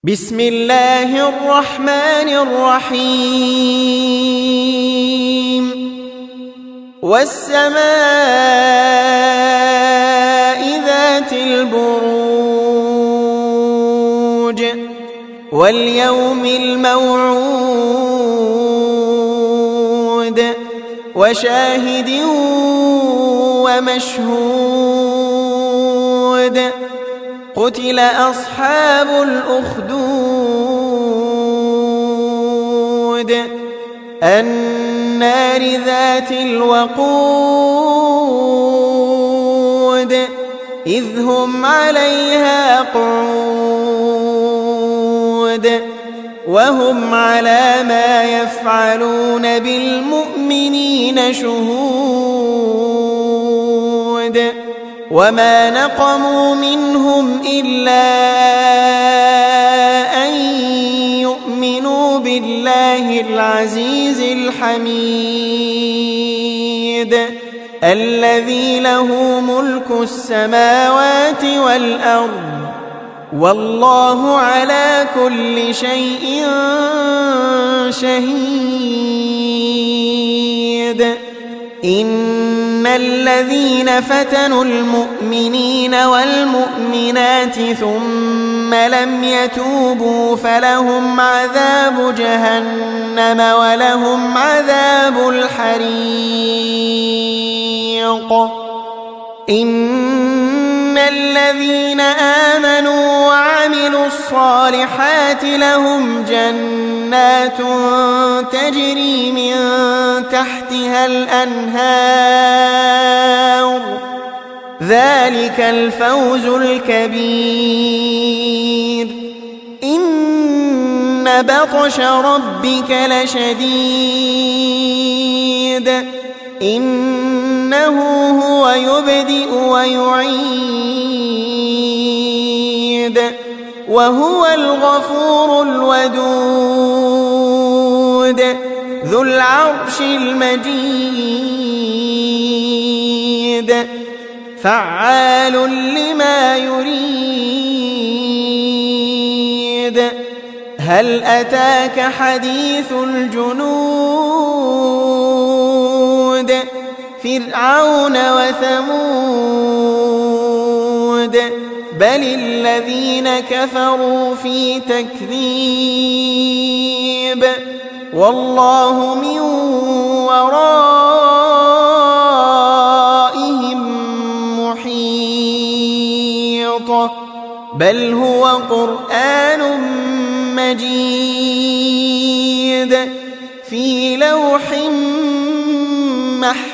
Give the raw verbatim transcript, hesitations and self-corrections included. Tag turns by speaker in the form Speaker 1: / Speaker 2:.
Speaker 1: بسم الله الرحمن الرحيم والسماء ذات البروج واليوم الموعود وشاهد ومشهود قتل أصحاب الأخدود النار ذات الوقود إذ هم عليها قعود وهم على ما يفعلون بالمؤمنين شهود وما نقموا منهم إلا أن يؤمنوا بالله العزيز الحميد الذي له ملك السماوات والأرض والله على كل شيء شهيد إن الذين فتنوا المؤمنين والمؤمنات ثم لم يتوبوا فلهم عذاب جهنم ولهم عذاب الحريق إن الذين آمنوا وعملوا الصالحات لهم جنات تجري من تحتها الأنهار ذلك الفوز الكبير إن بطش ربك لشديد إنه هو يبدئ ويعيد وهو الغفور الودود ذو العرش المجيد فعال لما يريد هل أتاك حديث الجنود فرعون وثمود بل الذين كفروا في تكذيب والله من ورائهم محيط بل هو قرآن مجيد في لوح محفوظ